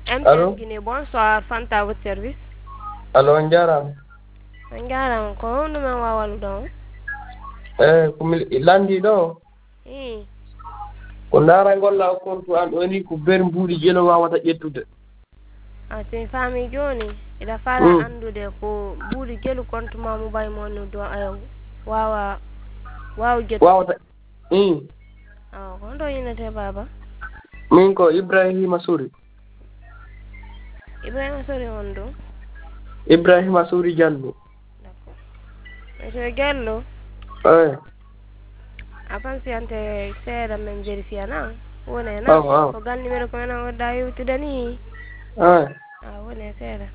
Allô? MTN Guinée, bonsoir. Fanta, votre service. Allô, on jarama. On jarama ko honno men wawaluɗon. Komi landi ɗo ko ndaarangol compte an ɗo ni ko ber mbuuɗi jelo wawata ƴettude. Sin faami joni ina fala andude ko mbuuɗi jelu compte ma mobile mon do wawa ƴettude. Wawata ko honto yinete baba? min ko Ibrahima Souri. Ibrahima Souri on ɗo? Ibrahima Souri Diallo. D'accord. Monsieur Diallo? A pensiyante seeɗa men vérifié na wone na ko gal numéro ko men wadda yewtude ni wone seeɗa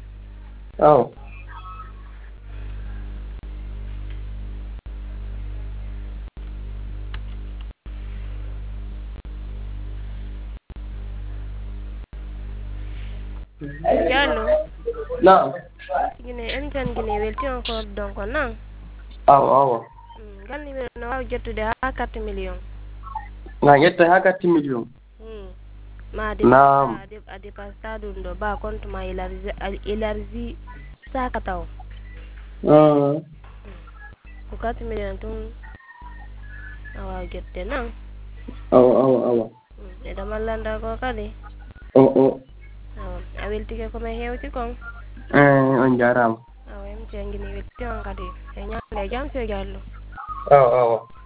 Diallo Naam. Guinée MTN Guinée welti on ko donc nan awa gal numéro no wawi jettude ha 4 millions na ƴetta ha 4 millions ma a dépassa ɗum ɗo ba compte ma élargi saka taw ko 4 millions tun a wawi jettude nan awa e damallanda ko kadi a weltike komin hewti kon on jarama MTN Guinée welti on kadi e ñamde jam Sio Diallo awa